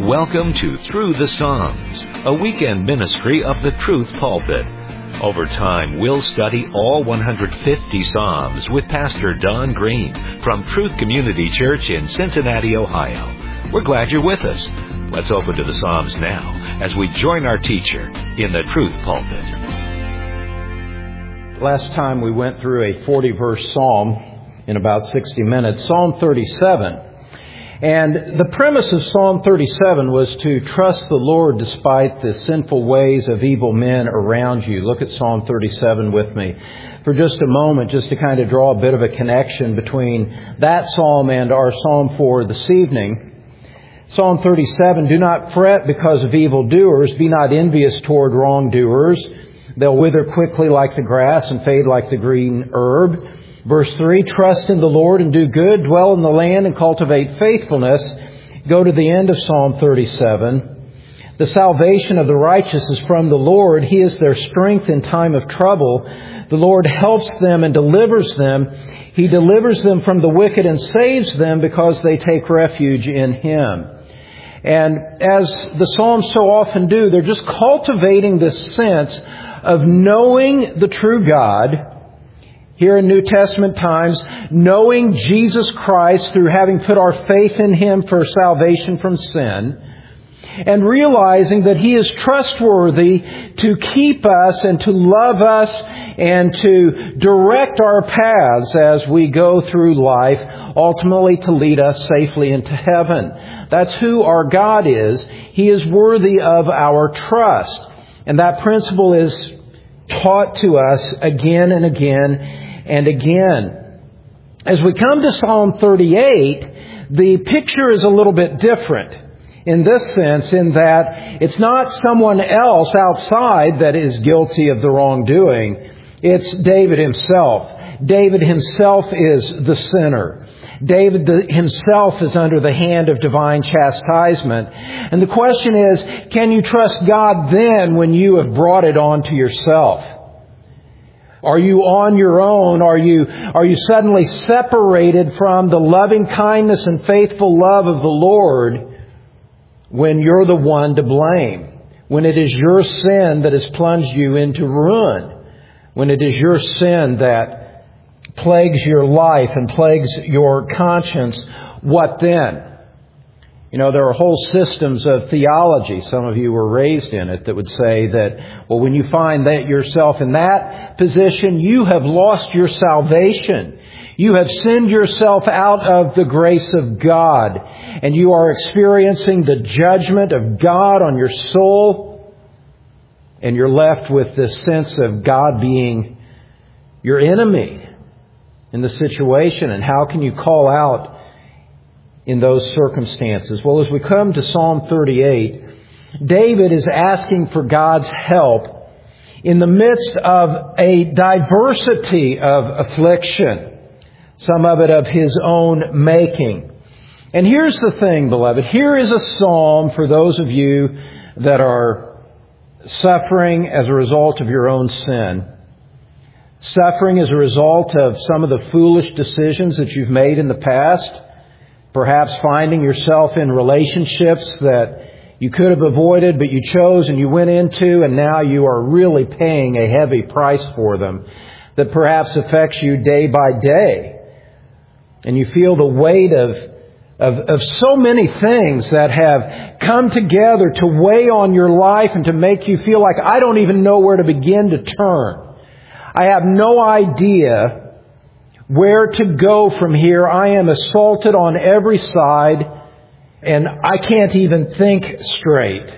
Welcome to Through the Psalms, a weekend ministry of the Truth Pulpit. Over time, we'll study all 150 Psalms with Pastor Don Green from Truth Community Church in Cincinnati, Ohio. We're glad you're with us. Let's open to the Psalms now as we join our teacher in the Truth Pulpit. Last time we went through a 40-verse psalm in about 60 minutes, Psalm 37. And the premise of Psalm 37 was to trust the Lord despite the sinful ways of evil men around you. Look at Psalm 37 with me for just a moment, just to kind of draw a bit of a connection between that psalm and our psalm for this evening. Psalm 37, do not fret because of evildoers, be not envious toward wrongdoers. They'll wither quickly like the grass and fade like the green herb. Verse 3, trust in the Lord and do good, dwell in the land and cultivate faithfulness. Go to the end of Psalm 37. The salvation of the righteous is from the Lord. He is their strength in time of trouble. The Lord helps them and delivers them. He delivers them from the wicked and saves them because they take refuge in Him. And as the Psalms so often do, they're just cultivating this sense of knowing the true God. Here in New Testament times, knowing Jesus Christ through having put our faith in Him for salvation from sin, and realizing that He is trustworthy to keep us and to love us and to direct our paths as we go through life, ultimately to lead us safely into heaven. That's who our God is. He is worthy of our trust. And that principle is taught to us again and again and again. As we come to Psalm 38, the picture is a little bit different in this sense, in that it's not someone else outside that is guilty of the wrongdoing. It's David himself. David himself is the sinner. David himself is under the hand of divine chastisement. And the question is, can you trust God then when you have brought it on to yourself? Are you on your own? Are you suddenly separated from the loving kindness and faithful love of the Lord when you're the one to blame? When it is your sin that has plunged you into ruin? When it is your sin that plagues your life and plagues your conscience, what then? You know, there are whole systems of theology, some of you were raised in it, that would say that, well, when you find that yourself in that position, you have lost your salvation. You have sinned yourself out of the grace of God, and you are experiencing the judgment of God on your soul, and you're left with this sense of God being your enemy in the situation. And how can you call out in those circumstances? Well, as we come to Psalm 38, David is asking for God's help in the midst of a diversity of affliction, some of it of his own making. And here's the thing, beloved. Here is a psalm for those of you that are suffering as a result of your own sin, suffering as a result of some of the foolish decisions that you've made in the past, perhaps finding yourself in relationships that you could have avoided, but you chose and you went into, and now you are really paying a heavy price for them that perhaps affects you day by day. And you feel the weight of so many things that have come together to weigh on your life and to make you feel like, I don't even know where to begin to turn. I have no idea where to go from here. I am assaulted on every side, and I can't even think straight.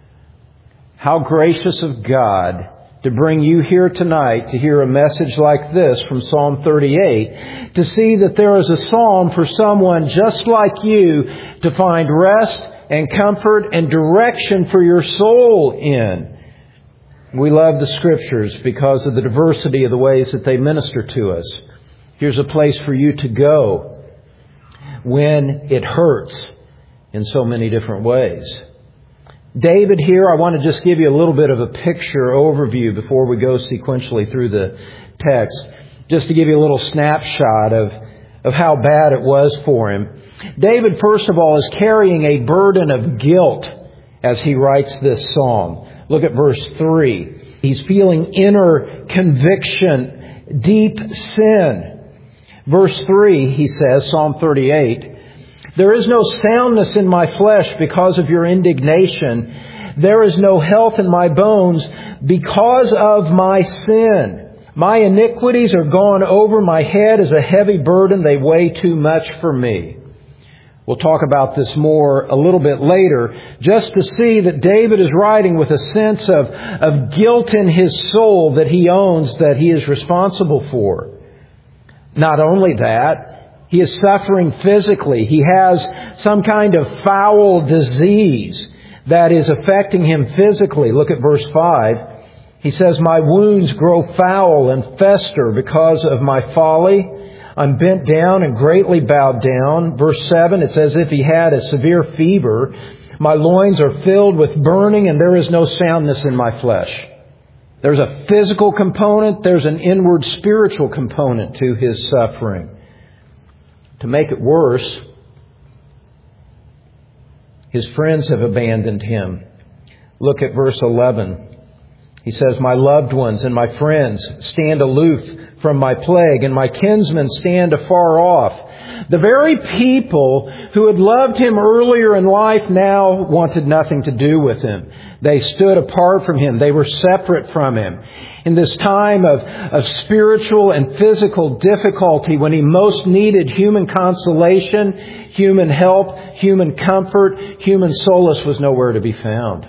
How gracious of God to bring you here tonight to hear a message like this from Psalm 38, to see that there is a psalm for someone just like you to find rest and comfort and direction for your soul in. We love the Scriptures because of the diversity of the ways that they minister to us. Here's a place for you to go when it hurts in so many different ways. David here, I want to just give you a little bit of a picture overview before we go sequentially through the text, just to give you a little snapshot of how bad it was for him. David, first of all, is carrying a burden of guilt as he writes this psalm. Look at verse 3. He's feeling inner conviction, deep sin. Verse 3, he says, Psalm 38, "There is no soundness in my flesh because of your indignation. There is no health in my bones because of my sin. My iniquities are gone over my head as a heavy burden. They weigh too much for me." We'll talk about this more a little bit later, just to see that David is writing with a sense of guilt in his soul that he owns, that he is responsible for. Not only that, he is suffering physically. He has some kind of foul disease that is affecting him physically. Look at verse 5. He says, "My wounds grow foul and fester because of my folly. I'm bent down and greatly bowed down." Verse 7, it's as if he had a severe fever. "My loins are filled with burning and there is no soundness in my flesh." There's a physical component. There's an inward spiritual component to his suffering. To make it worse, his friends have abandoned him. Look at verse 11. He says, "My loved ones and my friends stand aloof from my plague, and my kinsmen stand afar off." The very people who had loved him earlier in life now wanted nothing to do with him. They stood apart from him. They were separate from him. In this time of spiritual and physical difficulty, when he most needed human consolation, human help, human comfort, human solace was nowhere to be found.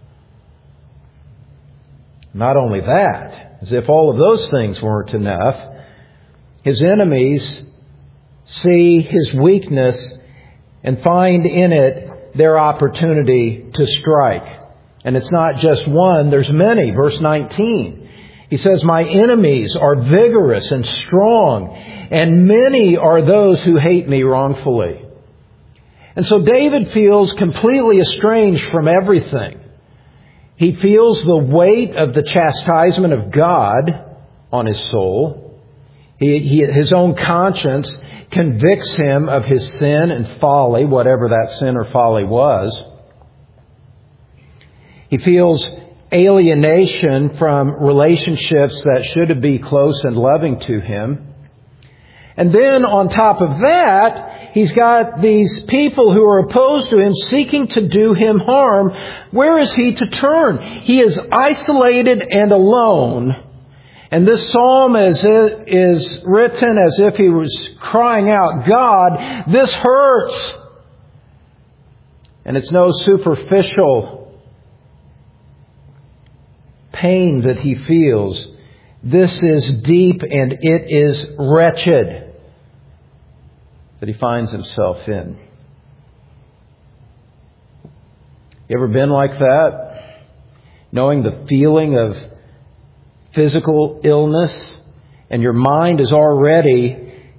Not only that, as if all of those things weren't enough, his enemies see his weakness and find in it their opportunity to strike. And it's not just one, there's many. Verse 19, he says, "My enemies are vigorous and strong, and many are those who hate me wrongfully." And so David feels completely estranged from everything. He feels the weight of the chastisement of God on his soul. His own conscience convicts him of his sin and folly, whatever that sin or folly was. He feels alienation from relationships that should be close and loving to him. And then on top of that, he's got these people who are opposed to him, seeking to do him harm. Where is he to turn? He is isolated and alone. And this psalm is written as if he was crying out, "God, this hurts." And it's no superficial pain that he feels. This is deep and it is wretched that he finds himself in. You ever been like that? Knowing the feeling of physical illness, and your mind is already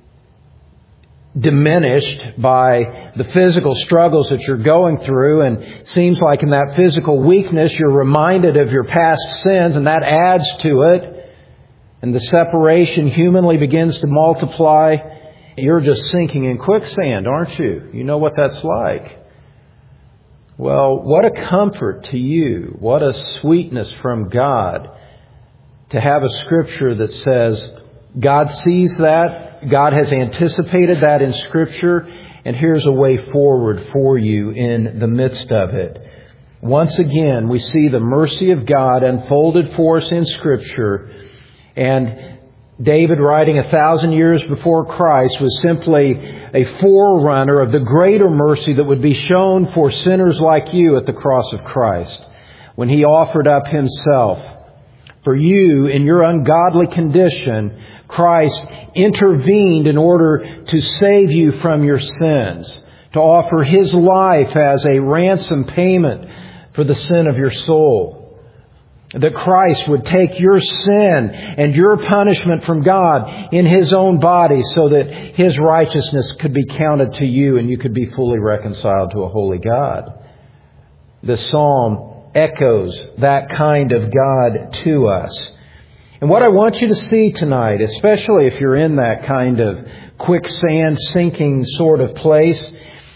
diminished by the physical struggles that you're going through, and it seems like in that physical weakness you're reminded of your past sins, and that adds to it, and the separation humanly begins to multiply. You're just sinking in quicksand, aren't you? You know what that's like. Well, what a comfort to you, what a sweetness from God to have a scripture that says God sees that, God has anticipated that in Scripture, and here's a way forward for you in the midst of it. Once again, we see the mercy of God unfolded for us in Scripture, and David, writing 1,000 years before Christ, was simply a forerunner of the greater mercy that would be shown for sinners like you at the cross of Christ, when He offered up Himself. For you, in your ungodly condition, Christ intervened in order to save you from your sins, to offer His life as a ransom payment for the sin of your soul. That Christ would take your sin and your punishment from God in His own body so that His righteousness could be counted to you and you could be fully reconciled to a holy God. The psalm echoes that kind of God to us. And what I want you to see tonight, especially if you're in that kind of quicksand sinking sort of place,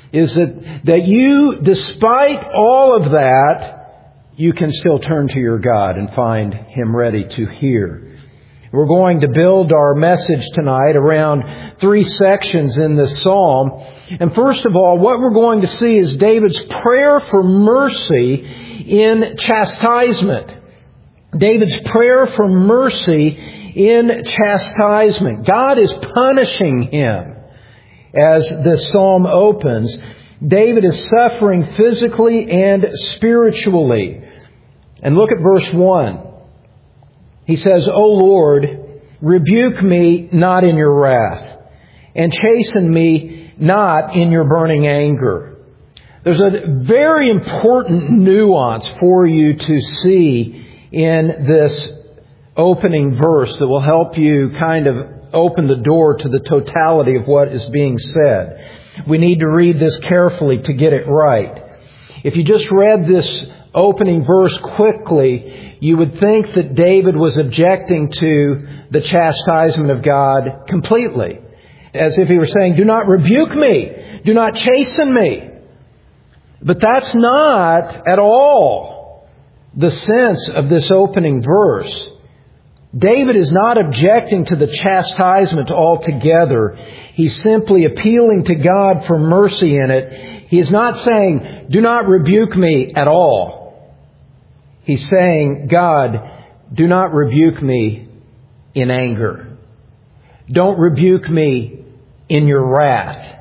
is that you, despite all of that, you can still turn to your God and find Him ready to hear. We're going to build our message tonight around 3 sections in this psalm. And first of all, what we're going to see is David's prayer for mercy in chastisement. David's prayer for mercy in chastisement. God is punishing him. As this psalm opens, David is suffering physically and spiritually. And look at verse 1. He says, O Lord, rebuke me not in your wrath, and chasten me not in your burning anger. There's a very important nuance for you to see in this opening verse that will help you kind of open the door to the totality of what is being said. We need to read this carefully to get it right. If you just read this opening verse quickly, you would think that David was objecting to the chastisement of God completely. As if he were saying, do not rebuke me. Do not chasten me. But that's not at all the sense of this opening verse. David is not objecting to the chastisement altogether. He's simply appealing to God for mercy in it. He is not saying, do not rebuke me at all. He's saying, God, do not rebuke me in anger. Don't rebuke me in your wrath.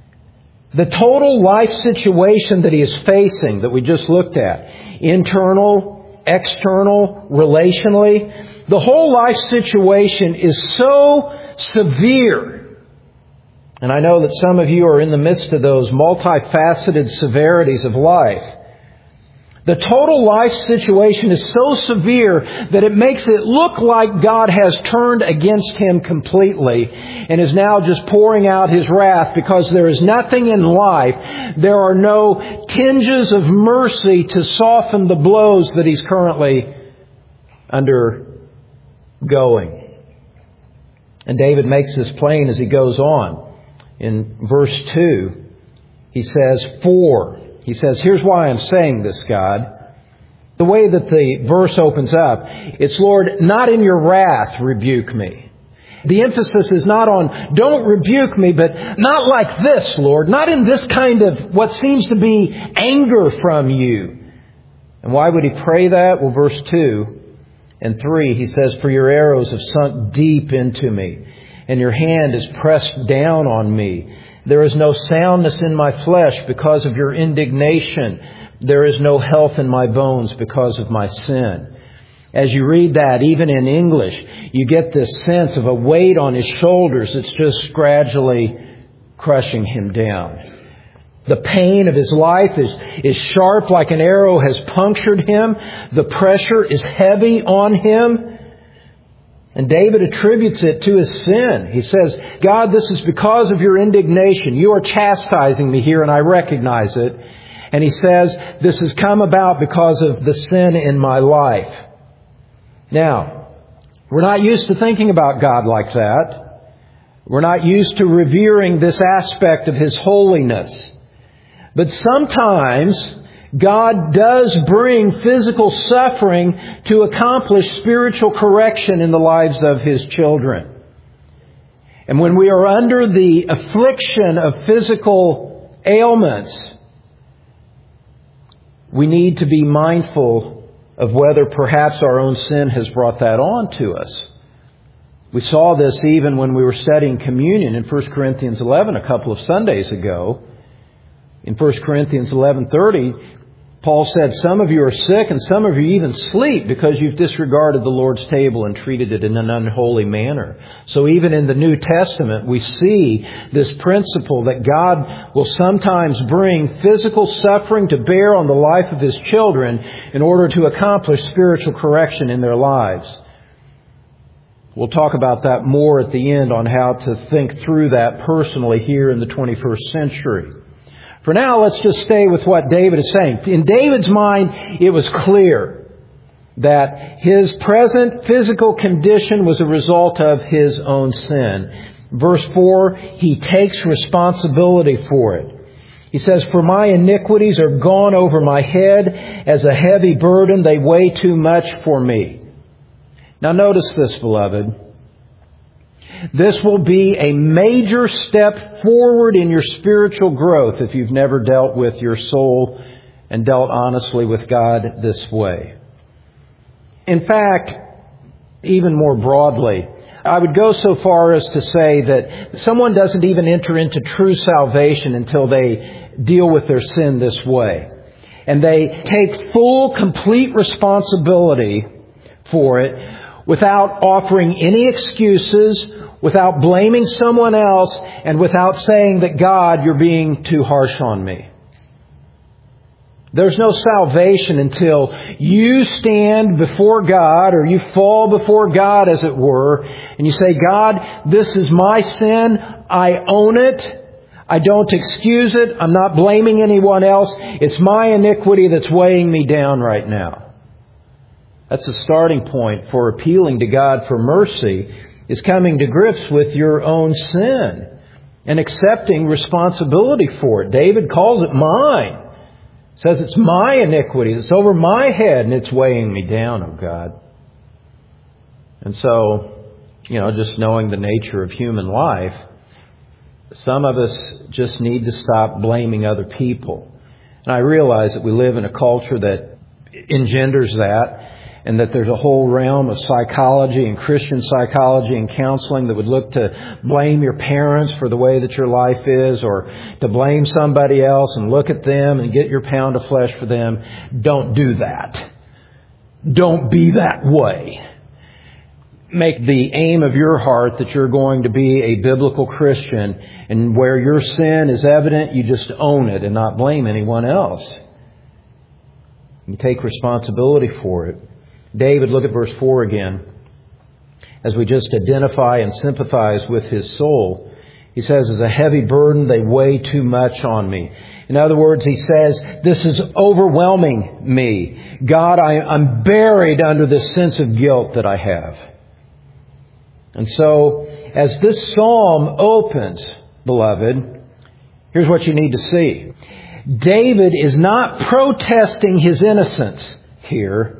The total life situation that he is facing, that we just looked at, internal, external, relationally, the whole life situation is so severe. And I know that some of you are in the midst of those multifaceted severities of life. The total life situation is so severe that it makes it look like God has turned against him completely and is now just pouring out His wrath because there is nothing in life. There are no tinges of mercy to soften the blows that he's currently undergoing. And David makes this plain as he goes on. In verse 2, he says, He says, here's why I'm saying this, God. The way that the verse opens up, it's, Lord, not in your wrath rebuke me. The emphasis is not on don't rebuke me, but not like this, Lord. Not in this kind of what seems to be anger from you. And why would he pray that? Well, verse 2 and 3, he says, for your arrows have sunk deep into me, and your hand is pressed down on me. There is no soundness in my flesh because of your indignation. There is no health in my bones because of my sin. As you read that, even in English, you get this sense of a weight on his shoulders that's just gradually crushing him down. The pain of his life is sharp like an arrow has punctured him. The pressure is heavy on him. And David attributes it to his sin. He says, God, this is because of your indignation. You are chastising me here, and I recognize it. And he says, this has come about because of the sin in my life. Now, we're not used to thinking about God like that. We're not used to revering this aspect of His holiness. But sometimes God does bring physical suffering to accomplish spiritual correction in the lives of His children. And when we are under the affliction of physical ailments, we need to be mindful of whether perhaps our own sin has brought that on to us. We saw this even when we were studying communion in 1 Corinthians 11 a couple of Sundays ago. In 1 Corinthians 11:30, Paul said, some of you are sick and some of you even sleep because you've disregarded the Lord's table and treated it in an unholy manner. So even in the New Testament, we see this principle that God will sometimes bring physical suffering to bear on the life of His children in order to accomplish spiritual correction in their lives. We'll talk about that more at the end on how to think through that personally here in the 21st century. For now, let's just stay with what David is saying. In David's mind, it was clear that his present physical condition was a result of his own sin. Verse 4, he takes responsibility for it. He says, "For my iniquities are gone over my head as a heavy burden. They weigh too much for me." Now notice this, beloved. This will be a major step forward in your spiritual growth if you've never dealt with your soul and dealt honestly with God this way. In fact, even more broadly, I would go so far as to say that someone doesn't even enter into true salvation until they deal with their sin this way. And they take full, complete responsibility for it without offering any excuses, without blaming someone else, and without saying that, "God, you're being too harsh on me." There's no salvation until you stand before God, or you fall before God, as it were, and you say, "God, this is my sin. I own it. I don't excuse it. I'm not blaming anyone else. It's my iniquity that's weighing me down right now." That's the starting point for appealing to God for mercy, is coming to grips with your own sin and accepting responsibility for it. David calls it mine. Says it's my iniquity. It's over my head and it's weighing me down, oh God. And so, just knowing the nature of human life, some of us just need to stop blaming other people. And I realize that we live in a culture that engenders that, and that there's a whole realm of psychology and Christian psychology and counseling that would look to blame your parents for the way that your life is, or to blame somebody else and look at them and get your pound of flesh for them. Don't do that. Don't be that way. Make the aim of your heart that you're going to be a biblical Christian, and where your sin is evident, you just own it and not blame anyone else. You take responsibility for it. David, look at verse 4 again. As we just identify and sympathize with his soul, he says, "As a heavy burden, they weigh too much on me." In other words, he says, this is overwhelming me. God, I'm buried under this sense of guilt that I have. And so, as this psalm opens, beloved, here's what you need to see. David is not protesting his innocence here.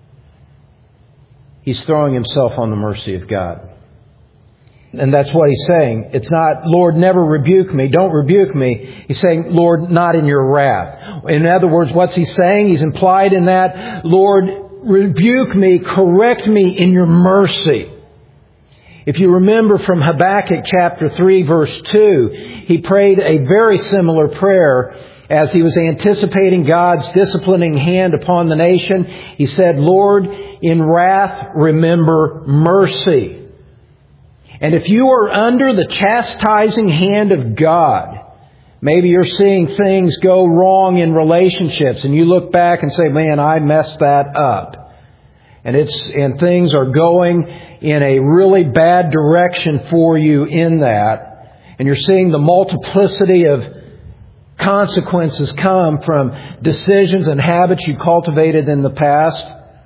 He's throwing himself on the mercy of God. And that's what he's saying. It's not, "Lord, never rebuke me. Don't rebuke me." He's saying, "Lord, not in your wrath." In other words, what's he saying? He's implied in that, "Lord, rebuke me, correct me in your mercy." If you remember from Habakkuk chapter 3, verse 2, he prayed a very similar prayer as he was anticipating God's disciplining hand upon the nation. He said, "Lord, in wrath, remember mercy." And if you are under the chastising hand of God, maybe you're seeing things go wrong in relationships, and you look back and say, "Man, I messed that up." And things are going in a really bad direction for you in that. And you're seeing the multiplicity of consequences come from decisions and habits you cultivated in the past.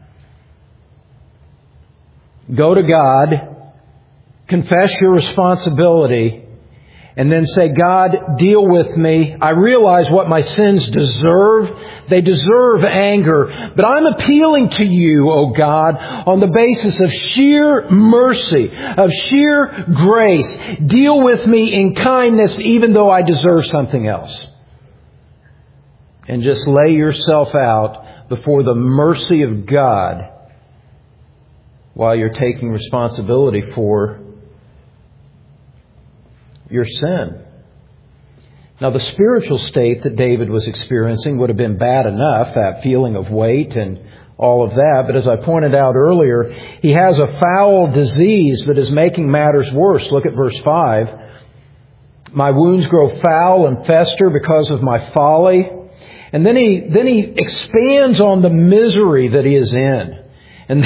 Go to God, confess your responsibility, and then say, "God, deal with me. I realize what my sins deserve. They deserve anger. But I'm appealing to you, oh God, on the basis of sheer mercy, of sheer grace. Deal with me in kindness, even though I deserve something else." And just lay yourself out before the mercy of God while you're taking responsibility for your sin. Now, the spiritual state that David was experiencing would have been bad enough, that feeling of weight and all of that. But as I pointed out earlier, he has a foul disease that is making matters worse. Look at verse 5. "My wounds grow foul and fester because of my folly." And then he expands on the misery that he is in. And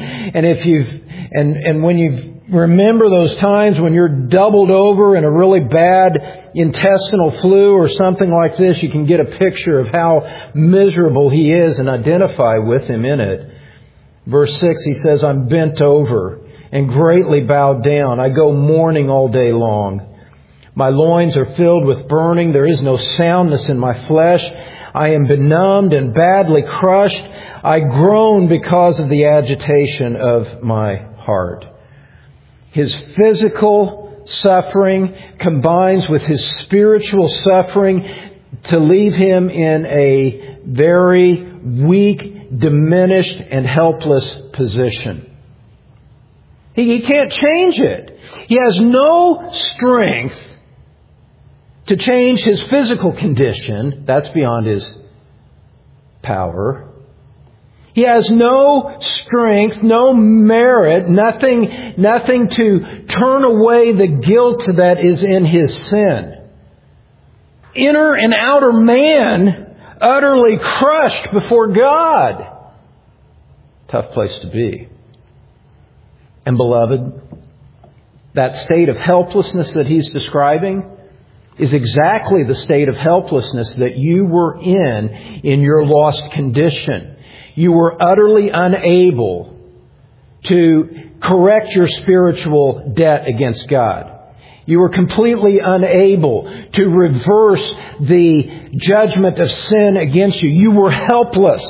when you remember those times when you're doubled over in a really bad intestinal flu or something like this, you can get a picture of how miserable he is and identify with him in it. Verse 6, he says, "I'm bent over and greatly bowed down. I go mourning all day long. My loins are filled with burning. There is no soundness in my flesh. I am benumbed and badly crushed. I groan because of the agitation of my heart. His physical suffering combines with his spiritual suffering to leave him in a very weak, diminished, and helpless position. He can't change it. He has no strength to change his physical condition. That's beyond his power. He has no strength, no merit, nothing to turn away the guilt that is in his sin. Inner and outer man utterly crushed before God. Tough place to be. And beloved, that state of helplessness that he's describing is exactly the state of helplessness that you were in your lost condition. You were utterly unable to correct your spiritual debt against God. You were completely unable to reverse the judgment of sin against you. You were helpless.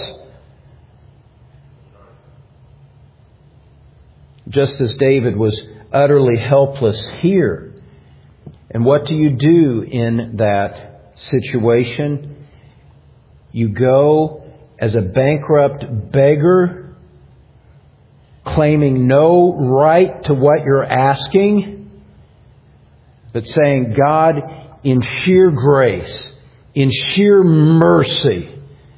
Just as David was utterly helpless here. And what do you do in that situation? You go as a bankrupt beggar, claiming no right to what you're asking, but saying, God, in sheer grace, in sheer mercy,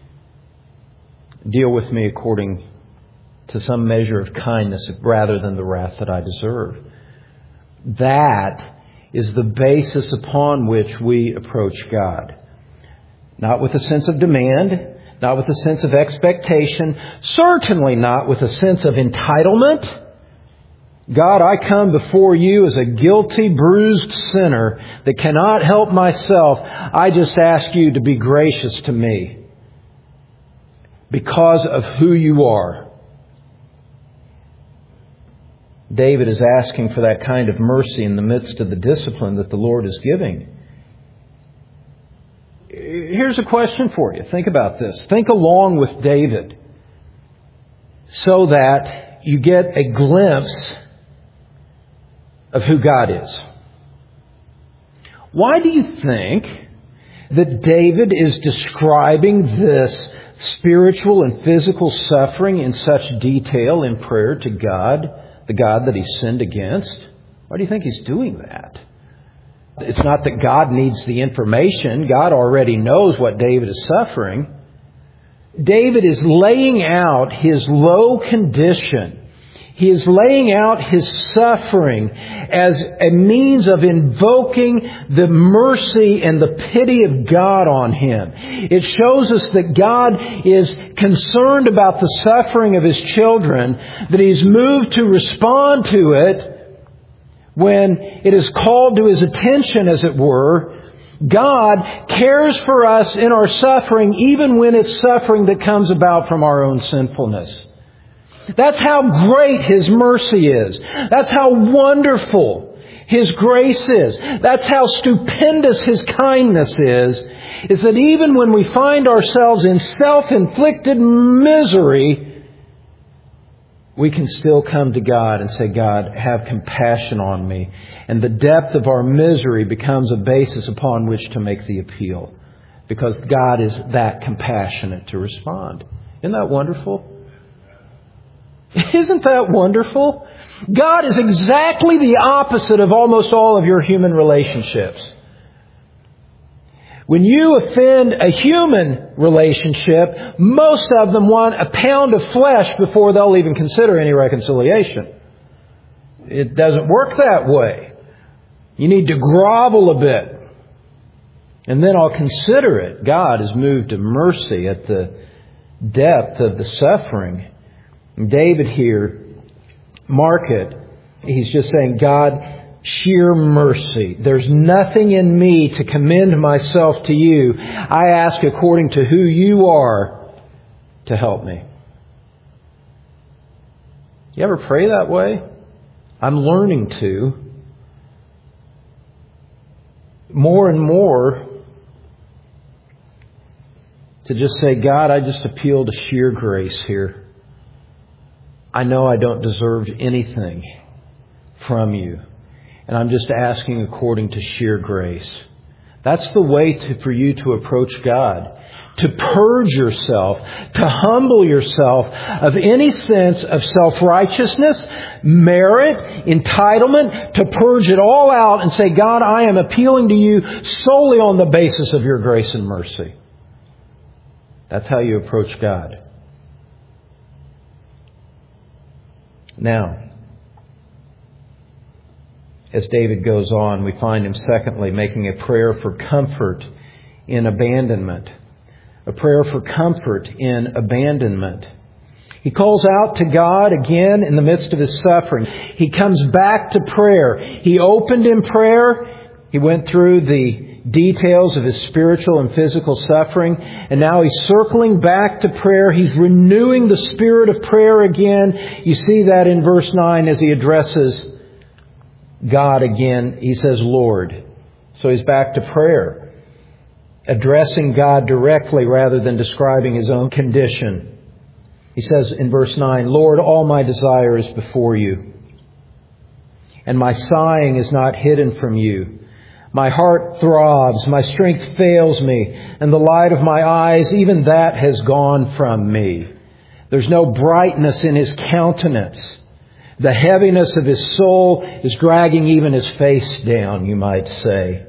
deal with me according to some measure of kindness rather than the wrath that I deserve. That is the basis upon which we approach God. Not with a sense of demand, not with a sense of expectation, certainly not with a sense of entitlement. God, I come before you as a guilty, bruised sinner that cannot help myself. I just ask you to be gracious to me because of who you are. David is asking for that kind of mercy in the midst of the discipline that the Lord is giving. Here's a question for you. Think about this. Think along with David so that you get a glimpse of who God is. Why do you think that David is describing this spiritual and physical suffering in such detail in prayer to God? The God that he sinned against? Why do you think he's doing that? It's not that God needs the information. God already knows what David is suffering. David is laying out his low condition. He is laying out his suffering as a means of invoking the mercy and the pity of God on him. It shows us that God is concerned about the suffering of his children, that he's moved to respond to it when it is called to his attention, as it were. God cares for us in our suffering, even when it's suffering that comes about from our own sinfulness. That's how great his mercy is. That's how wonderful his grace is. That's how stupendous his kindness is that even when we find ourselves in self-inflicted misery, we can still come to God and say, God, have compassion on me. And the depth of our misery becomes a basis upon which to make the appeal, because God is that compassionate to respond. Isn't that wonderful? Isn't that wonderful? God is exactly the opposite of almost all of your human relationships. When you offend a human relationship, most of them want a pound of flesh before they'll even consider any reconciliation. It doesn't work that way. You need to grovel a bit, and then I'll consider it. God is moved to mercy at the depth of the suffering. David here, mark it, he's just saying, God, sheer mercy. There's nothing in me to commend myself to you. I ask according to who you are to help me. You ever pray that way? I'm learning to. more and more to just say, God, I just appeal to sheer grace here. I know I don't deserve anything from you, and I'm just asking according to sheer grace. That's the way for you to approach God. To purge yourself, to humble yourself of any sense of self-righteousness, merit, entitlement, to purge it all out and say, God, I am appealing to you solely on the basis of your grace and mercy. That's how you approach God. Now, as David goes on, we find him secondly making a prayer for comfort in abandonment. A prayer for comfort in abandonment. He calls out to God again in the midst of his suffering. He comes back to prayer. He opened in prayer. He went through the details of his spiritual and physical suffering. And now he's circling back to prayer. He's renewing the spirit of prayer again. You see that in verse 9 as he addresses God again. He says, Lord. So he's back to prayer. Addressing God directly rather than describing his own condition. He says in verse 9, Lord, all my desire is before you, and my sighing is not hidden from you. My heart throbs, my strength fails me, and the light of my eyes, even that has gone from me. There's no brightness in his countenance. The heaviness of his soul is dragging even his face down, you might say.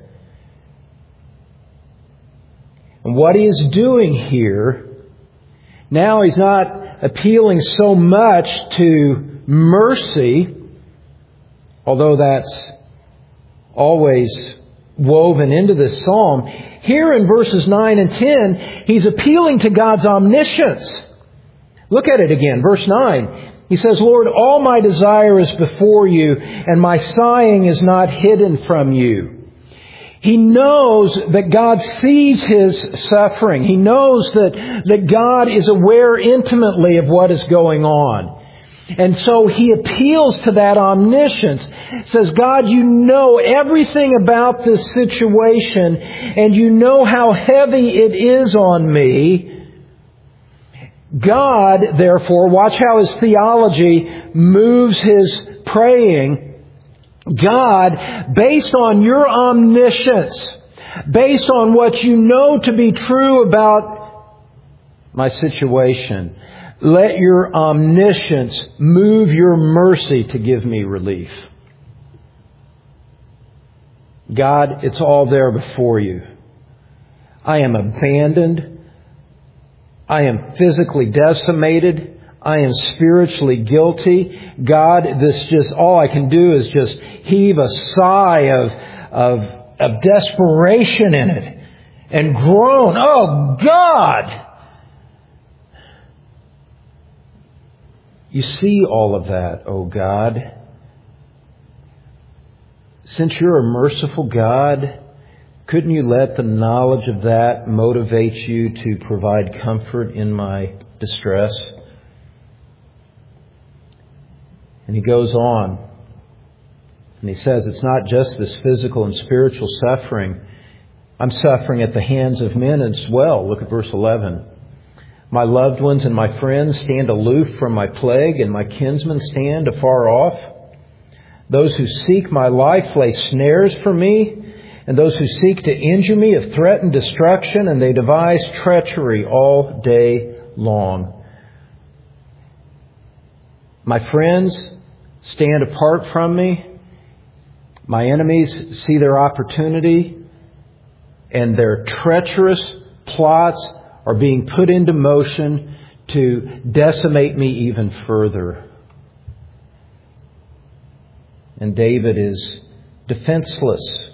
And what he is doing here, now he's not appealing so much to mercy, although that's always woven into this psalm. Here in verses 9 and 10, he's appealing to God's omniscience. Look at it again, verse 9. He says, Lord, all my desire is before you, and my sighing is not hidden from you. He knows that God sees his suffering. He knows that God is aware intimately of what is going on. And so he appeals to that omniscience. Says, God, you know everything about this situation, and you know how heavy it is on me. God, therefore, watch how his theology moves his praying. God, based on your omniscience, based on what you know to be true about my situation, let your omniscience move your mercy to give me relief. God, it's all there before you. I am abandoned. I am physically decimated. I am spiritually guilty. God, all I can do is just heave a sigh of desperation in it and groan, oh God! You see all of that, oh God. Since you're a merciful God, couldn't you let the knowledge of that motivate you to provide comfort in my distress? And he goes on, and he says, it's not just this physical and spiritual suffering. I'm suffering at the hands of men as well. Look at verse 11. My loved ones and my friends stand aloof from my plague, and my kinsmen stand afar off. Those who seek my life lay snares for me, and those who seek to injure me have threatened destruction, and they devise treachery all day long. My friends stand apart from me. My enemies see their opportunity, and their treacherous plots are being put into motion to decimate me even further. And David is defenseless.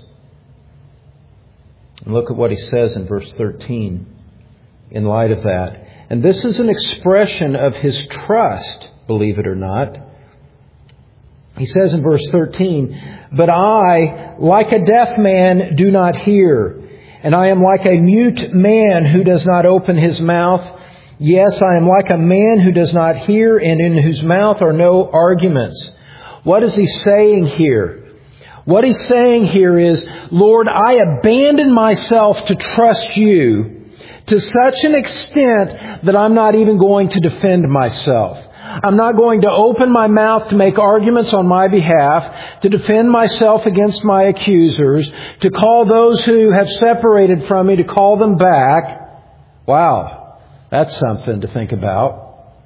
And look at what he says in verse 13 in light of that. And this is an expression of his trust, believe it or not. He says in verse 13, but I, like a deaf man, do not hear, and I am like a mute man who does not open his mouth. Yes, I am like a man who does not hear, and in whose mouth are no arguments. What is he saying here? What he's saying here is, Lord, I abandon myself to trust you to such an extent that I'm not even going to defend myself. I'm not going to open my mouth to make arguments on my behalf, to defend myself against my accusers, to call those who have separated from me, to call them back. Wow, that's something to think about.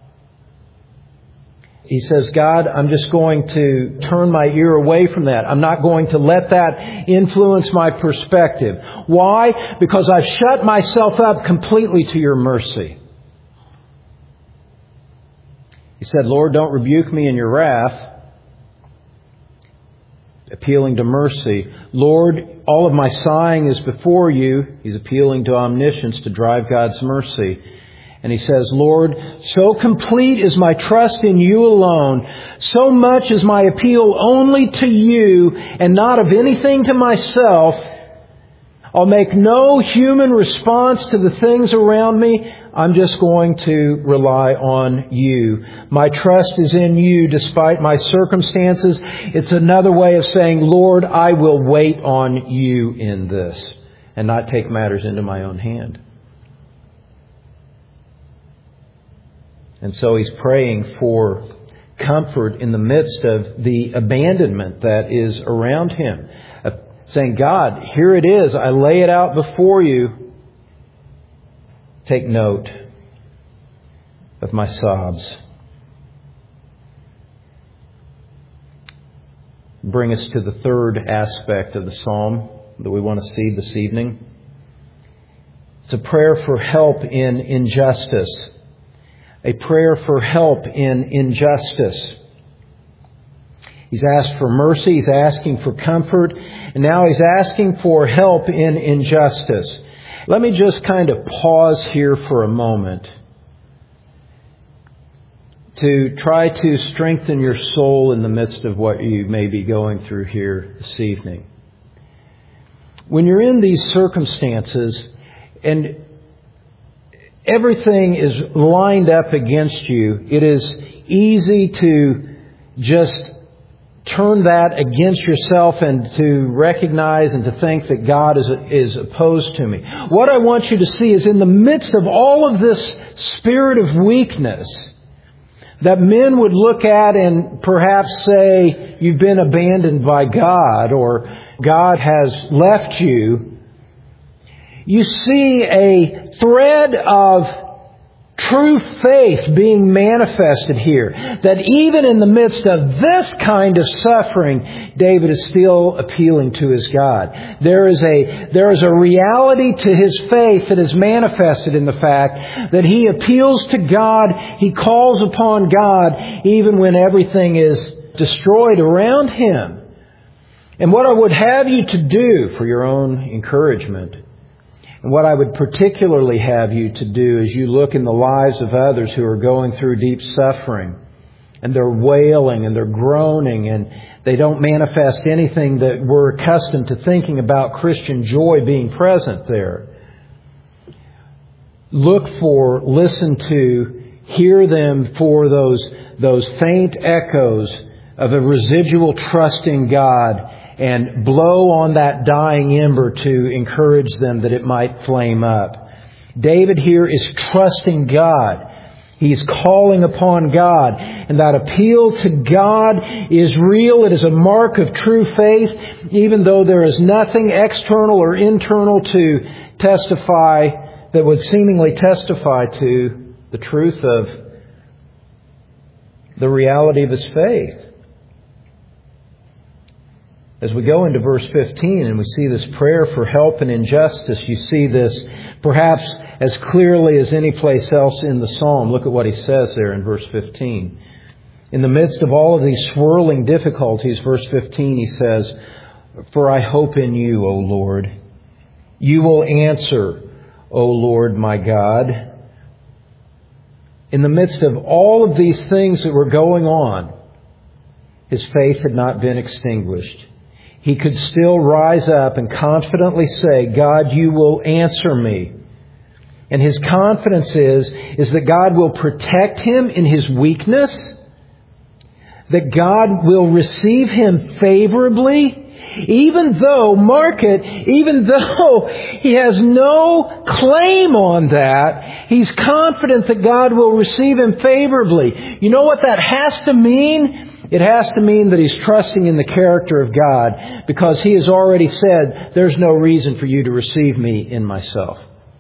He says, God, I'm just going to turn my ear away from that. I'm not going to let that influence my perspective. Why? Because I've shut myself up completely to your mercy. He said, Lord, don't rebuke me in your wrath. Appealing to mercy. Lord, all of my sighing is before you. He's appealing to omniscience to drive God's mercy. And he says, Lord, so complete is my trust in you alone, so much is my appeal only to you and not of anything to myself. I'll make no human response to the things around me. I'm just going to rely on you. My trust is in you despite my circumstances. It's another way of saying, Lord, I will wait on you in this and not take matters into my own hand. And so he's praying for comfort in the midst of the abandonment that is around him. Saying, God, here it is. I lay it out before you. Take note of my sobs. Bring us to the third aspect of the psalm that we want to see this evening. It's a prayer for help in injustice. A prayer for help in injustice. He's asked for mercy. He's asking for comfort. And now he's asking for help in injustice. Let me just kind of pause here for a moment to try to strengthen your soul in the midst of what you may be going through here this evening. When you're in these circumstances and everything is lined up against you, it is easy to just turn that against yourself and to recognize and to think that God is opposed to me. What I want you to see is in the midst of all of this spirit of weakness that men would look at and perhaps say, you've been abandoned by God or God has left you. You see a thread of true faith being manifested here. That even in the midst of this kind of suffering, David is still appealing to his God. There is a reality to his faith that is manifested in the fact that he appeals to God, he calls upon God, even when everything is destroyed around him. And what I would have you to do for your own encouragement, and what I would particularly have you to do as you look in the lives of others who are going through deep suffering, and they're wailing and they're groaning and they don't manifest anything that we're accustomed to thinking about Christian joy being present there. Look for, listen to, hear them for those faint echoes of a residual trust in God, and blow on that dying ember to encourage them that it might flame up. David here is trusting God. He's calling upon God. And that appeal to God is real. It is a mark of true faith, even though there is nothing external or internal to testify that would seemingly testify to the truth of the reality of his faith. As we go into verse 15 and we see this prayer for help in injustice, you see this perhaps as clearly as any place else in the psalm. Look at what he says there in verse 15. In the midst of all of these swirling difficulties, verse 15, he says, "For I hope in you, O Lord. You will answer, O Lord my God." In the midst of all of these things that were going on, his faith had not been extinguished. He could still rise up and confidently say, God, you will answer me. And his confidence is that God will protect him in his weakness, that God will receive him favorably, even though he has no claim on that, he's confident that God will receive him favorably. You know what that has to mean? It has to mean that he's trusting in the character of God, because he has already said, there's no reason for you to receive me in myself.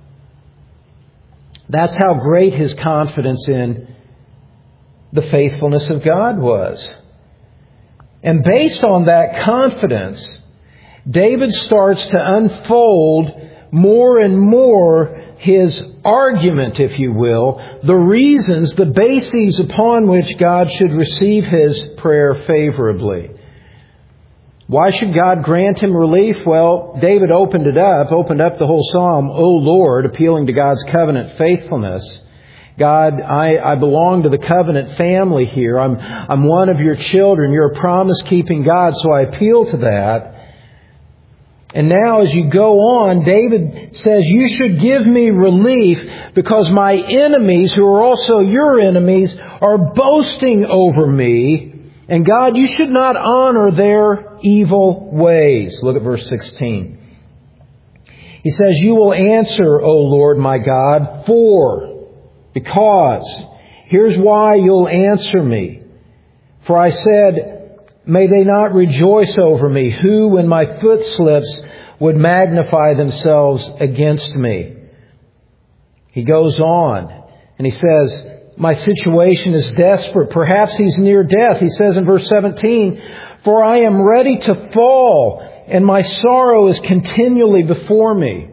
That's how great his confidence in the faithfulness of God was. And based on that confidence, David starts to unfold more and more his argument, if you will, the reasons, the bases upon which God should receive his prayer favorably. Why should God grant him relief? Well, David opened up the whole psalm, O Lord, appealing to God's covenant faithfulness. God, I belong to the covenant family here. I'm one of your children. You're a promise-keeping God, so I appeal to that. And now as you go on, David says, you should give me relief because my enemies, who are also your enemies, are boasting over me. And God, you should not honor their evil ways. Look at verse 16. He says, you will answer, O Lord my God, because. Here's why you'll answer me. For I said, may they not rejoice over me, who, when my foot slips, would magnify themselves against me. He goes on and he says, my situation is desperate. Perhaps he's near death. He says in verse 17, for I am ready to fall, and my sorrow is continually before me.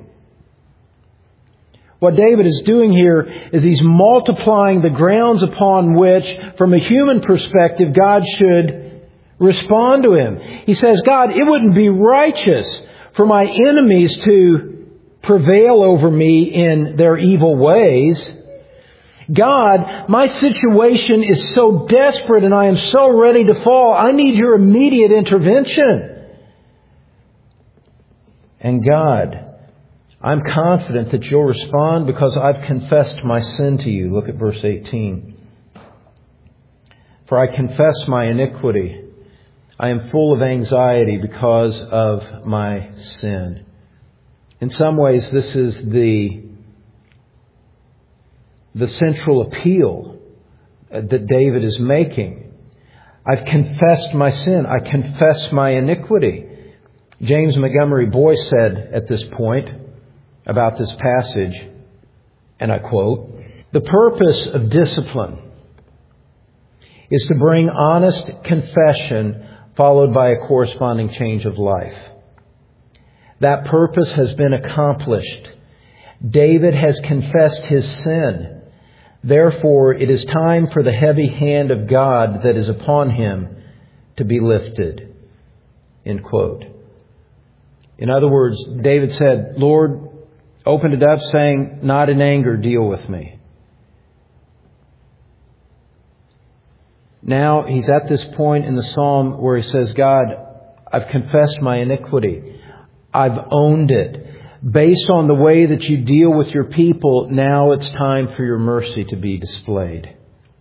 What David is doing here is he's multiplying the grounds upon which, from a human perspective, God should respond to him. He says, God, it wouldn't be righteous for my enemies to prevail over me in their evil ways. God, my situation is so desperate and I am so ready to fall. I need your immediate intervention. And God, I'm confident that you'll respond because I've confessed my sin to you. Look at verse 18. For I confess my iniquity. I am full of anxiety because of my sin. In some ways, this is the central appeal that David is making. I've confessed my sin. I confess my iniquity. James Montgomery Boyce said at this point about this passage, and I quote, the purpose of discipline is to bring honest confession followed by a corresponding change of life. That purpose has been accomplished. David has confessed his sin. Therefore, it is time for the heavy hand of God that is upon him to be lifted. End quote. In other words, David said, Lord, opened it up saying, not in anger, deal with me. Now he's at this point in the psalm where he says, God, I've confessed my iniquity. I've owned it. Based on the way that you deal with your people, now it's time for your mercy to be displayed.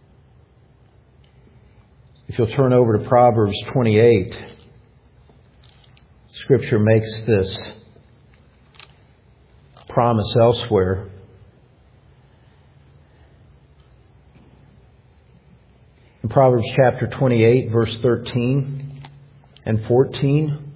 If you'll turn over to Proverbs 28, Scripture makes this promise elsewhere. In Proverbs chapter 28, verse 13 and 14,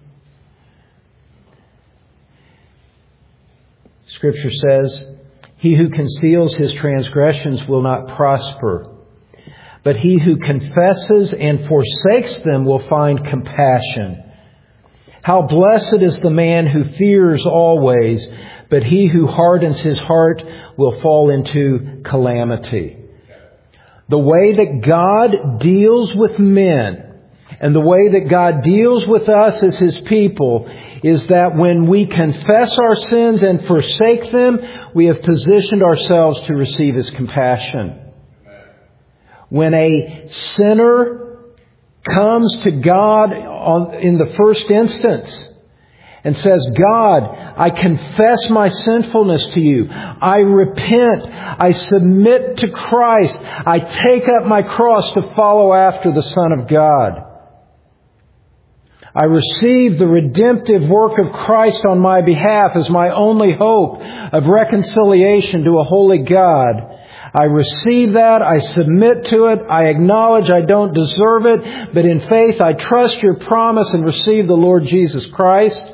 Scripture says, he who conceals his transgressions will not prosper, but he who confesses and forsakes them will find compassion. How blessed is the man who fears always, but he who hardens his heart will fall into calamity. The way that God deals with men and the way that God deals with us as His people is that when we confess our sins and forsake them, we have positioned ourselves to receive His compassion. When a sinner comes to God in the first instance and says, God, I confess my sinfulness to you. I repent. I submit to Christ. I take up my cross to follow after the Son of God. I receive the redemptive work of Christ on my behalf as my only hope of reconciliation to a holy God. I receive that. I submit to it. I acknowledge I don't deserve it, but in faith I trust your promise and receive the Lord Jesus Christ.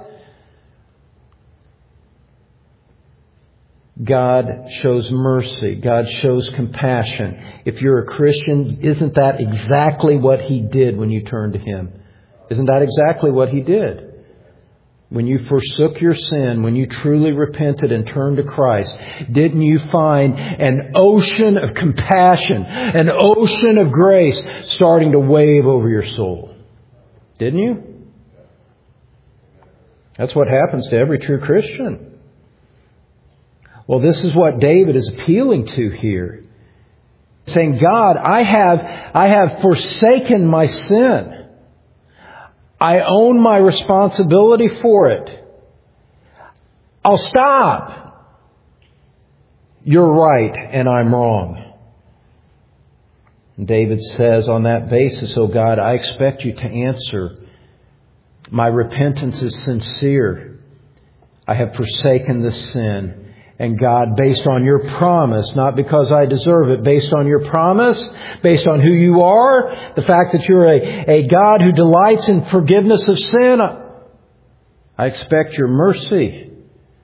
God shows mercy. God shows compassion. If you're a Christian, isn't that exactly what He did when you turned to Him? Isn't that exactly what He did? When you forsook your sin, when you truly repented and turned to Christ, didn't you find an ocean of compassion, an ocean of grace starting to wave over your soul? Didn't you? That's what happens to every true Christian. Well, this is what David is appealing to here. Saying, God, I have forsaken my sin. I own my responsibility for it. I'll stop. You're right and I'm wrong. And David says, on that basis, oh God, I expect you to answer. My repentance is sincere. I have forsaken this sin. And God, based on your promise, not because I deserve it, based on your promise, based on who you are, the fact that you're a God who delights in forgiveness of sin, I expect your mercy.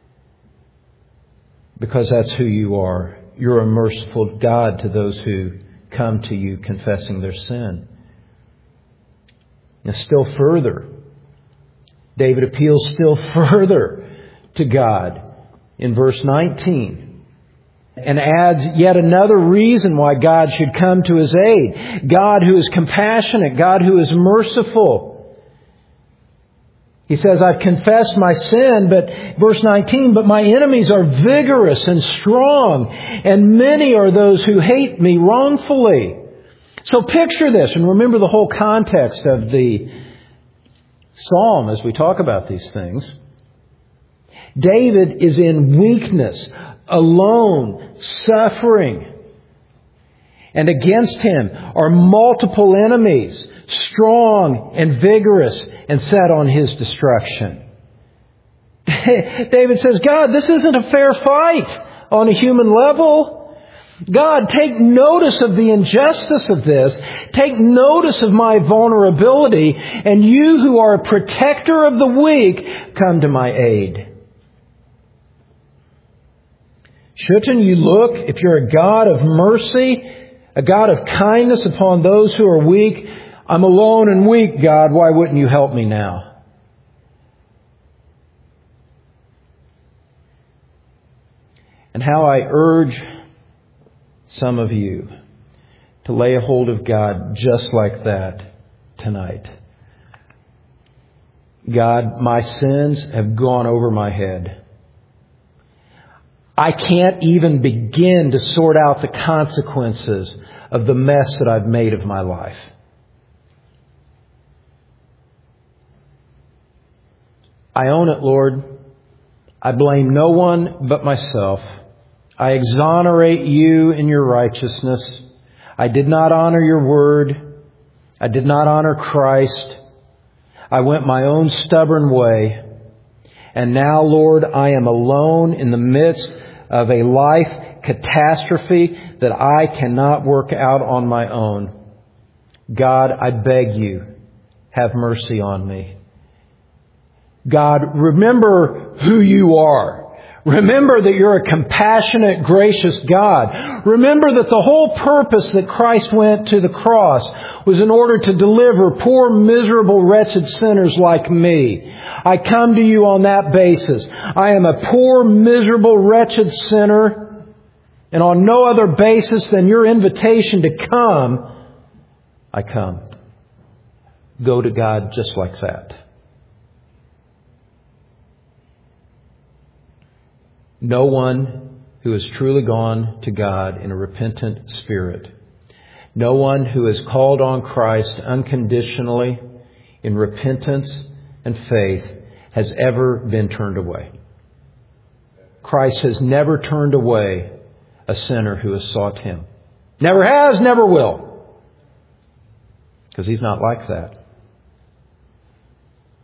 Because that's who you are. You're a merciful God to those who come to you confessing their sin. And still further, David appeals still further to God in verse 19 and adds yet another reason why God should come to his aid. God who is compassionate, God who is merciful. He says, I've confessed my sin, but verse 19, but my enemies are vigorous and strong, and many are those who hate me wrongfully. So picture this, and remember the whole context of the psalm as we talk about these things. David is in weakness, alone, suffering. And against him are multiple enemies, strong and vigorous and set on his destruction. David says, God, this isn't a fair fight on a human level. God, take notice of the injustice of this. Take notice of my vulnerability. And you who are a protector of the weak, come to my aid. Shouldn't you look, if you're a God of mercy, a God of kindness upon those who are weak? I'm alone and weak, God. Why wouldn't you help me now? And how I urge some of you to lay a hold of God just like that tonight. God, my sins have gone over my head. I can't even begin to sort out the consequences of the mess that I've made of my life. I own it, Lord. I blame no one but myself. I exonerate you in your righteousness. I did not honor your word. I did not honor Christ. I went my own stubborn way. And now, Lord, I am alone in the midst of a life catastrophe that I cannot work out on my own. God, I beg you, have mercy on me. God, remember who you are. Remember that you're a compassionate, gracious God. Remember that the whole purpose that Christ went to the cross was in order to deliver poor, miserable, wretched sinners like me. I come to you on that basis. I am a poor, miserable, wretched sinner, and on no other basis than your invitation to come, I come. Go to God just like that. No one who has truly gone to God in a repentant spirit, no one who has called on Christ unconditionally in repentance and faith has ever been turned away. Christ has never turned away a sinner who has sought Him. Never has, never will. Because He's not like that.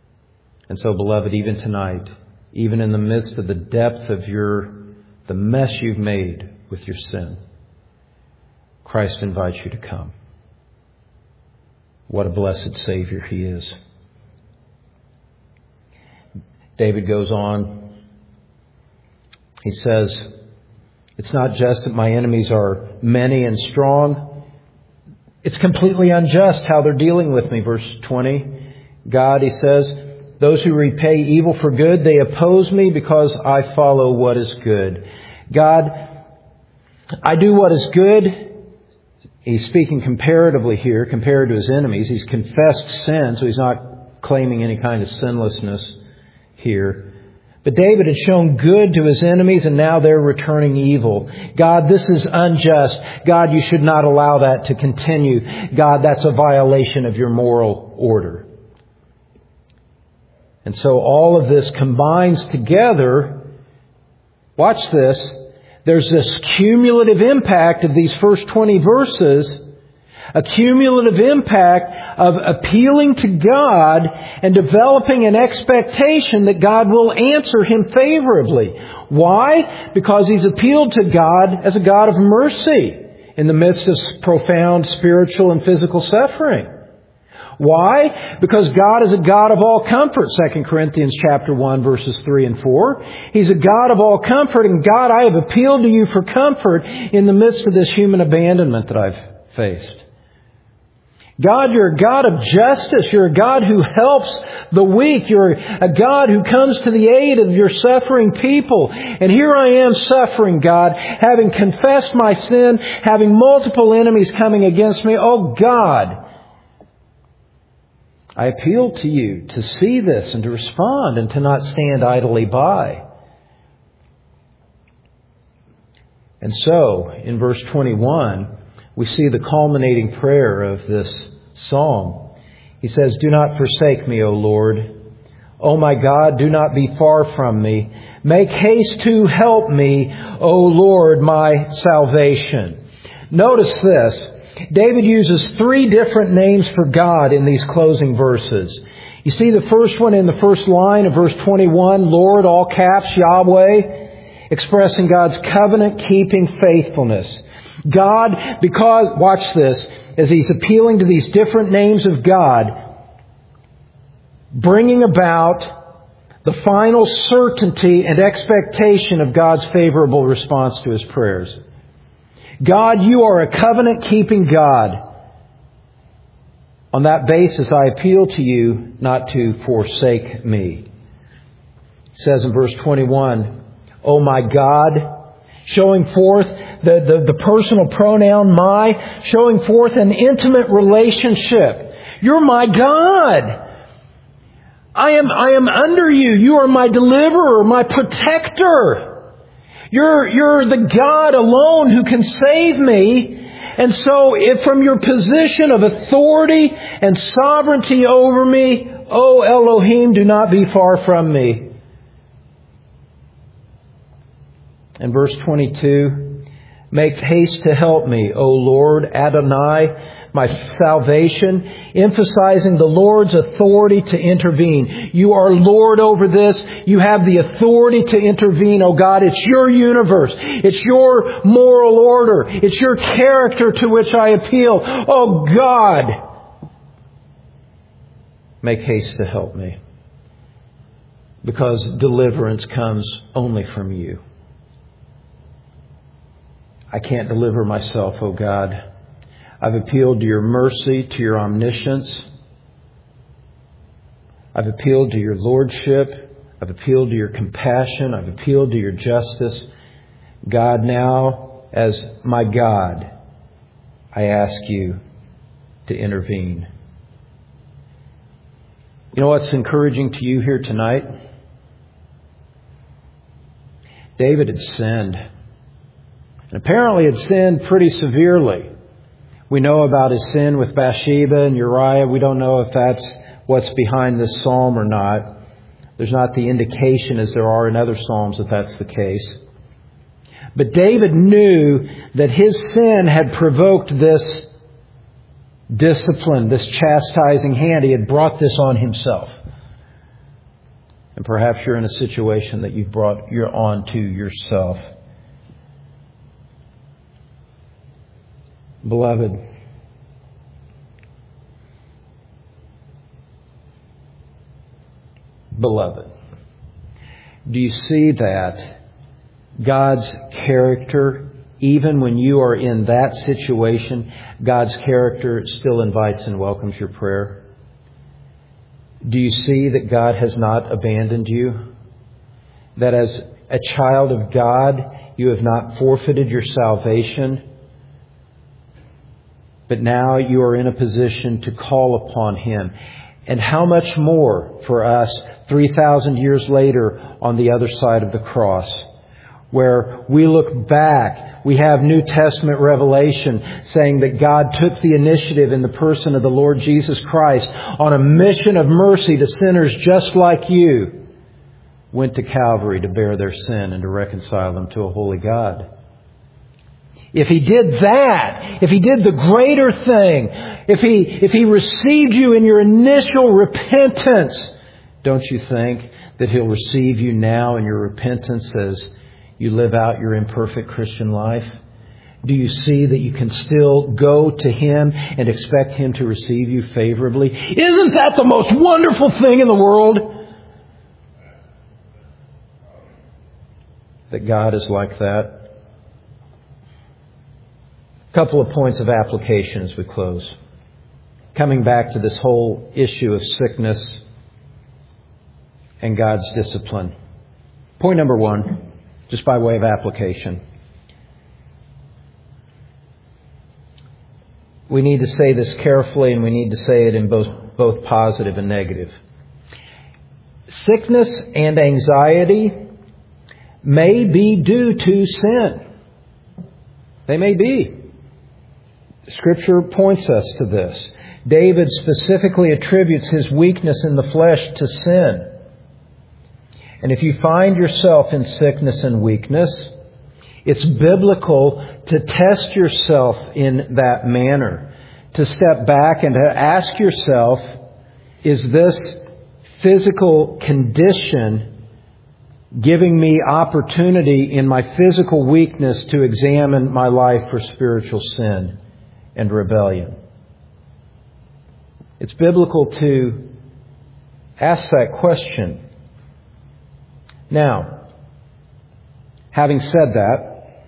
And so, beloved, even tonight, even in the midst of the depth of the mess you've made with your sin, Christ invites you to come. What a blessed Savior He is. David goes on. He says, it's not just that my enemies are many and strong. It's completely unjust how they're dealing with me. Verse 20. God, He says, those who repay evil for good, they oppose me because I follow what is good. God, I do what is good. He's speaking comparatively here, compared to His enemies. He's confessed sin, so he's not claiming any kind of sinlessness here. But David had shown good to his enemies, and now they're returning evil. God, this is unjust. God, you should not allow that to continue. God, that's a violation of your moral order. And so all of this combines together. Watch this. There's this cumulative impact of these first 20 verses. A cumulative impact of appealing to God and developing an expectation that God will answer him favorably. Why? Because he's appealed to God as a God of mercy in the midst of profound spiritual and physical suffering. Why? Because God is a God of all comfort, 2 Corinthians chapter 1, verses 3 and 4. He's a God of all comfort, and God, I have appealed to you for comfort in the midst of this human abandonment that I've faced. God, you're a God of justice. You're a God who helps the weak. You're a God who comes to the aid of your suffering people. And here I am suffering, God, having confessed my sin, having multiple enemies coming against me. Oh, God, I appeal to you to see this and to respond and to not stand idly by. And so, in verse 21, we see the culminating prayer of this psalm. He says, do not forsake me, O Lord. O my God, do not be far from me. Make haste to help me, O Lord, my salvation. Notice this. David uses 3 different names for God in these closing verses. You see the first one in the first line of verse 21, Lord, all caps, Yahweh, expressing God's covenant-keeping faithfulness. God, because, watch this, as he's appealing to these different names of God, bringing about the final certainty and expectation of God's favorable response to his prayers. God, you are a covenant-keeping God. On that basis, I appeal to you not to forsake me. It says in verse 21, O my God, showing forth the personal pronoun my, showing forth an intimate relationship. You're my God. I am under you. You are my deliverer, my protector. You're the God alone who can save me. And so if from your position of authority and sovereignty over me, O Elohim, do not be far from me. And verse 22, make haste to help me, O Lord, Adonai, my salvation, emphasizing the Lord's authority to intervene. You are Lord over this. You have the authority to intervene, O God. It's your universe. It's your moral order. It's your character to which I appeal. Oh God, make haste to help me. Because deliverance comes only from you. I can't deliver myself, O God. I've appealed to your mercy, to your omniscience. I've appealed to your lordship. I've appealed to your compassion. I've appealed to your justice. God, now, as my God, I ask you to intervene. You know what's encouraging to you here tonight? David had sinned. And apparently had sinned pretty severely. We know about his sin with Bathsheba and Uriah. We don't know if that's what's behind this psalm or not. There's not the indication, as there are in other psalms, that that's the case. But David knew that his sin had provoked this discipline, this chastising hand. He had brought this on himself. And perhaps you're in a situation that you've brought on to yourself. Beloved, do you see that God's character, even when you are in that situation, God's character still invites and welcomes your prayer? Do you see that God has not abandoned you? That as a child of God, you have not forfeited your salvation, but now you are in a position to call upon Him. And how much more for us 3,000 years later on the other side of the cross, where we look back, we have New Testament revelation saying that God took the initiative in the person of the Lord Jesus Christ on a mission of mercy to sinners just like you, went to Calvary to bear their sin and to reconcile them to a holy God. If He did that, if He did the greater thing, if He received you in your initial repentance, don't you think that He'll receive you now in your repentance as you live out your imperfect Christian life? Do you see that you can still go to Him and expect Him to receive you favorably? Isn't that the most wonderful thing in the world? That God is like that. A couple of points of application as we close. Coming back to this whole issue of sickness and God's discipline. Point number one, just by way of application. We need to say this carefully, and we need to say it in both positive and negative. Sickness and anxiety may be due to sin. They may be. Scripture points us to this. David specifically attributes his weakness in the flesh to sin. And if you find yourself in sickness and weakness, it's biblical to test yourself in that manner. To step back and to ask yourself, is this physical condition giving me opportunity in my physical weakness to examine my life for spiritual sin and rebellion? It's biblical to ask that question. Now, having said that,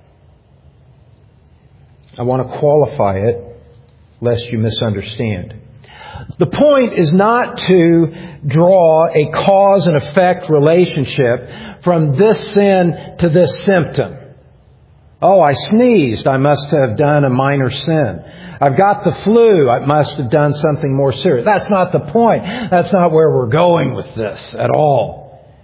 I want to qualify it lest you misunderstand. The point is not to draw a cause and effect relationship from this sin to this symptom. Oh, I sneezed. I must have done a minor sin. I've got the flu. I must have done something more serious. That's not the point. That's not where we're going with this at all.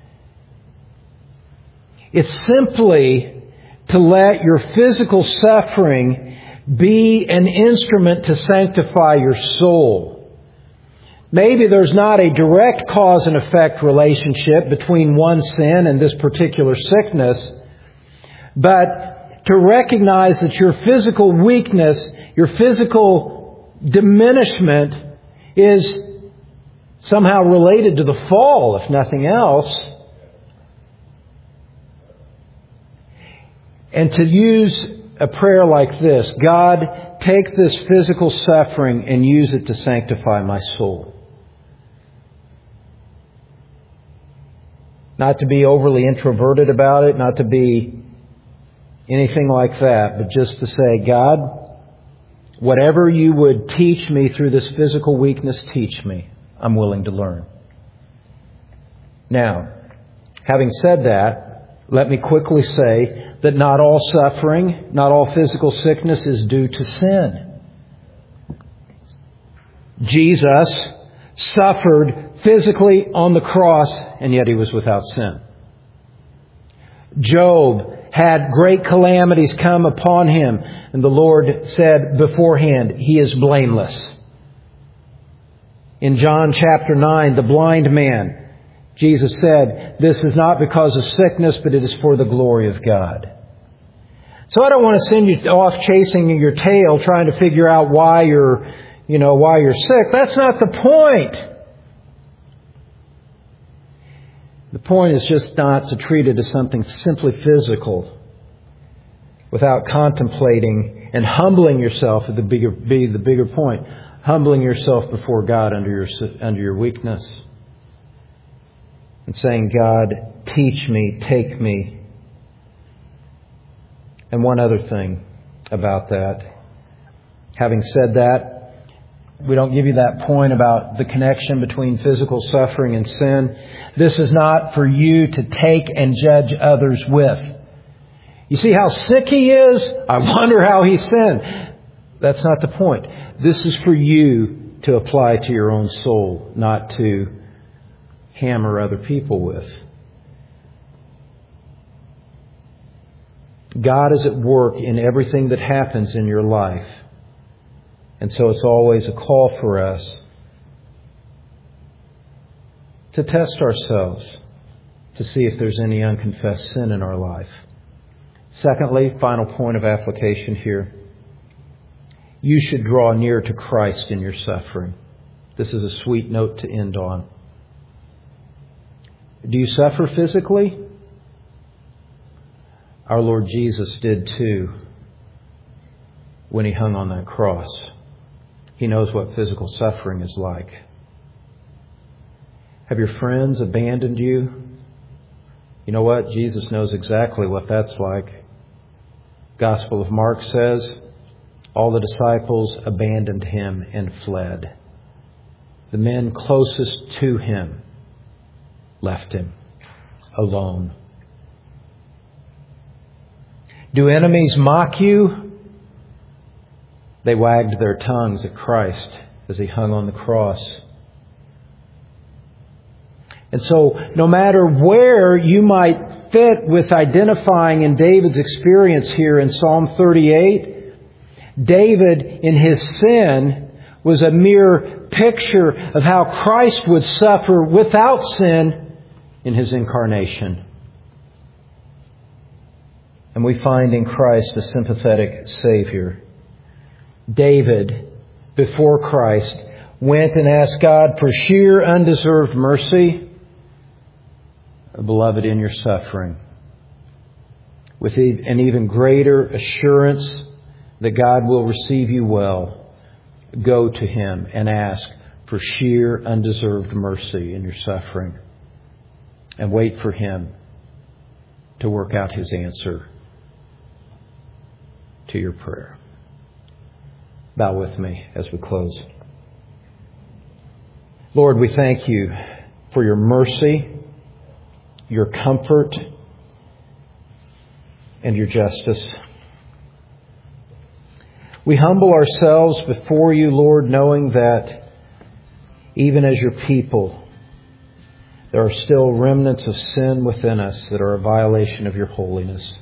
It's simply to let your physical suffering be an instrument to sanctify your soul. Maybe there's not a direct cause and effect relationship between one sin and this particular sickness, but to recognize that your physical weakness, your physical diminishment is somehow related to the fall, if nothing else. And to use a prayer like this, God, take this physical suffering and use it to sanctify my soul. Not to be overly introverted about it, not to be anything like that, but just to say, God, whatever you would teach me through this physical weakness, teach me. I'm willing to learn. Now, having said that, let me quickly say that not all suffering, not all physical sickness is due to sin. Jesus suffered physically on the cross, and yet He was without sin. Job had great calamities come upon him, and the Lord said beforehand, he is blameless. In John chapter 9, the blind man, Jesus said, this is not because of sickness, but it is for the glory of God. So I don't want to send you off chasing your tail, trying to figure out why you're sick. That's not the point. The point is just not to treat it as something simply physical without contemplating and humbling yourself at the bigger point. Humbling yourself before God under your weakness. And saying, God, teach me, take me. And one other thing about that. Having said that, we don't give you that point about the connection between physical suffering and sin. This is not for you to take and judge others with. You see how sick he is? I wonder how he sinned. That's not the point. This is for you to apply to your own soul, not to hammer other people with. God is at work in everything that happens in your life. And so it's always a call for us to test ourselves to see if there's any unconfessed sin in our life. Secondly, final point of application here. You should draw near to Christ in your suffering. This is a sweet note to end on. Do you suffer physically? Our Lord Jesus did too when He hung on that cross. He knows what physical suffering is like. Have your friends abandoned you? You know what? Jesus knows exactly what that's like. Gospel of Mark says, all the disciples abandoned Him and fled. The men closest to Him left Him alone. Do enemies mock you? They wagged their tongues at Christ as He hung on the cross. And so, no matter where you might fit with identifying in David's experience here in Psalm 38, David, in his sin, was a mere picture of how Christ would suffer without sin in His incarnation. And we find in Christ a sympathetic Savior. David, before Christ, went and asked God for sheer undeserved mercy. Beloved, in your suffering, with an even greater assurance that God will receive you well, go to Him and ask for sheer undeserved mercy in your suffering. And wait for Him to work out His answer to your prayer. Bow with me as we close. Lord, we thank You for Your mercy, Your comfort, and Your justice. We humble ourselves before You, Lord, knowing that even as Your people, there are still remnants of sin within us that are a violation of Your holiness.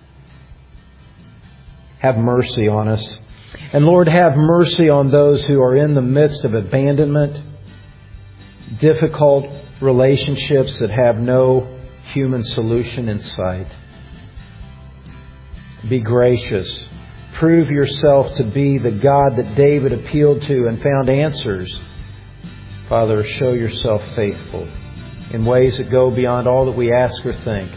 Have mercy on us. And Lord, have mercy on those who are in the midst of abandonment, difficult relationships that have no human solution in sight. Be gracious. Prove Yourself to be the God that David appealed to and found answers. Father, show Yourself faithful in ways that go beyond all that we ask or think,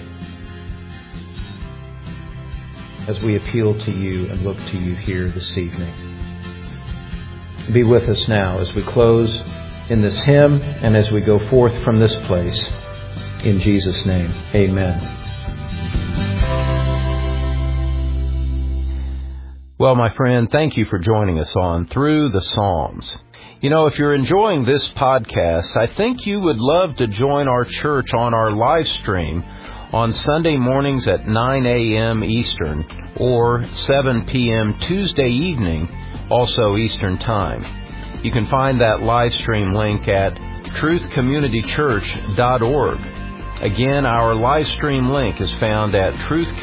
as we appeal to You and look to You here this evening. Be with us now as we close in this hymn and as we go forth from this place. In Jesus' name, amen. Well, my friend, thank you for joining us on Through the Psalms. You know, if you're enjoying this podcast, I think you would love to join our church on our live stream on Sunday mornings at 9 a.m. Eastern or 7 p.m. Tuesday evening, also Eastern Time. You can find that live stream link at truthcommunitychurch.org. Again, our live stream link is found at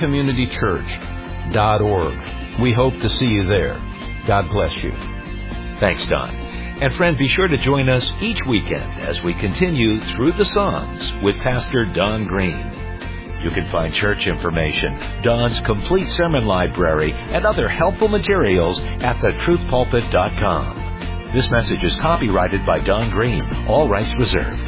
truthcommunitychurch.org. We hope to see you there. God bless you. Thanks, Don. And friend, be sure to join us each weekend as we continue Through the Psalms with Pastor Don Green. You can find church information, Don's complete sermon library, and other helpful materials at thetruthpulpit.com. This message is copyrighted by Don Green. All rights reserved.